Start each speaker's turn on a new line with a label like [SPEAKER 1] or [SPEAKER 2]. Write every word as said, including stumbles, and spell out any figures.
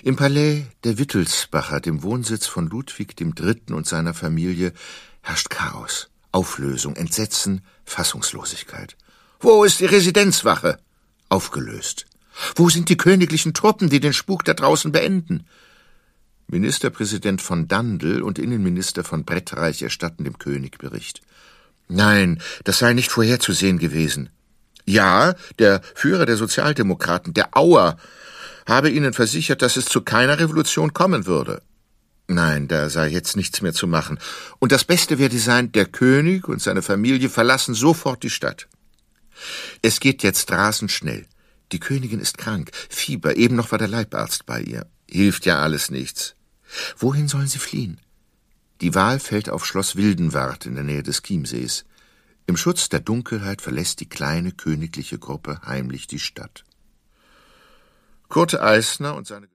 [SPEAKER 1] Im Palais der Wittelsbacher, dem Wohnsitz von Ludwig dem Dritten und seiner Familie, herrscht Chaos, Auflösung, Entsetzen, Fassungslosigkeit. Wo ist die Residenzwache? Aufgelöst. Wo sind die königlichen Truppen, die den Spuk da draußen beenden? Ministerpräsident von Dandel und Innenminister von Brettreich erstatten dem König Bericht. Nein, das sei nicht vorherzusehen gewesen. Ja, der Führer der Sozialdemokraten, der Auer, habe ihnen versichert, dass es zu keiner Revolution kommen würde. Nein, da sei jetzt nichts mehr zu machen. Und das Beste werde sein, der König und seine Familie verlassen sofort die Stadt. Es geht jetzt rasend schnell. Die Königin ist krank, Fieber, eben noch war der Leibarzt bei ihr. Hilft ja alles nichts. Wohin sollen sie fliehen? Die Wahl fällt auf Schloss Wildenwart in der Nähe des Chiemsees. Im Schutz der Dunkelheit verlässt die kleine königliche Gruppe heimlich die Stadt. Kurt Eisner und seine